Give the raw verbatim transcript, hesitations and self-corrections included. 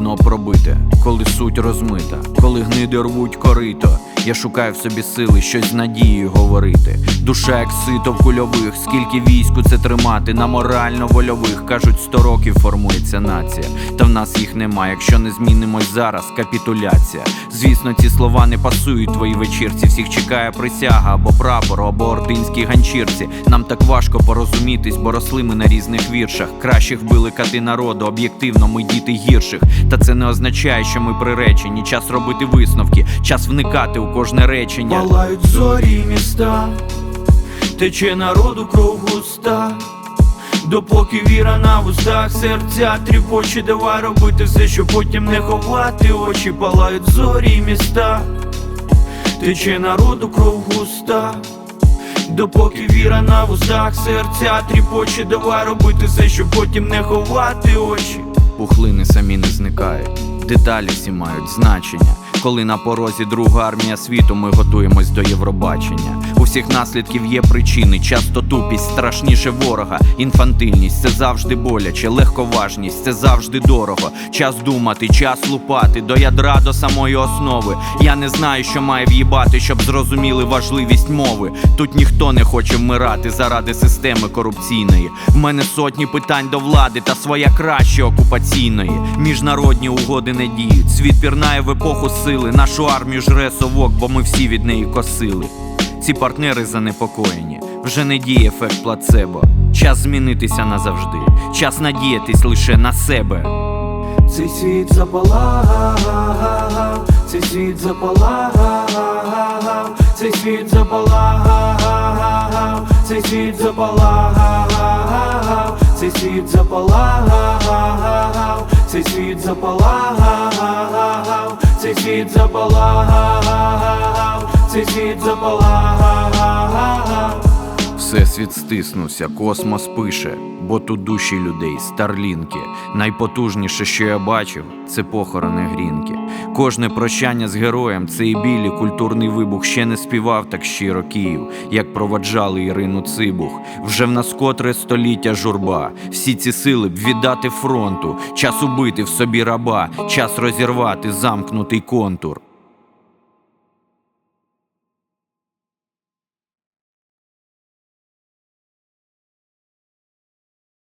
складно пробити, коли суть розмита, коли гниди рвуть корито. Я шукаю в собі сили щось з надією говорити. Душа як сито в кульових, скільки війську це тримати на морально-вольових. Кажуть, сто років формується нація, та в нас їх нема. Якщо не змінимось зараз, капітуляція. Звісно, ці слова не пасують твоїй вечірці. Всіх чекає присяга, або прапор, або ординські ганчірці. Нам так важко порозумітись, бо росли ми на різних віршах. Кращих били кати народу, об'єктивно ми діти гірших. Та це не означає, що ми приречені. Час робити висновки, час вникати у кожне речення. Палають зорі міста, тече народу кров густа. Допоки віра на вустах, серця тріпоче, давай робити все, щоб потім не ховати очі. Палають зорі міста, тече народу кров густа. Допоки віра на вустах, серця тріпоче, давай робити все, щоб потім не ховати очі. Пухлини самі не зникають, деталі всі мають значення. Коли на порозі друга армія світу, ми готуємось до Євробачення. У всіх наслідків є причини, часто тупість страшніше ворога. Інфантильність – це завжди боляче, легковажність – це завжди дорого. Час думати, час лупати, до ядра, до самої основи. Я не знаю, що має в'їбати, щоб зрозуміли важливість мови. Тут ніхто не хоче вмирати заради системи корупційної. В мене сотні питань до влади та своя краще окупаційної. Міжнародні угоди не діють, світ пірнає в епоху сили. Нашу армію жре совок, бо ми всі від неї косили. Ці партнери занепокоєні, вже не діє ефект плацебо. Час змінитися назавжди, час надіятись лише на себе. Цей світ запалав, цей світ запалав, цей світ запалав, цей світ запалав, цей світ запалав, цей світ запалав, цей світ запалав, цей світ запалав. Всесвіт стиснувся, космос пише, бо тут душі людей, старлінки. Найпотужніше, що я бачив, це похорони грінки. Кожне прощання з героєм, це і білі, культурний вибух. Ще не співав так щиро Київ, як проводжали Ірину Цибух. Вже в нас котре століття журба, всі ці сили б віддати фронту. Час убити в собі раба, час розірвати замкнутий контур.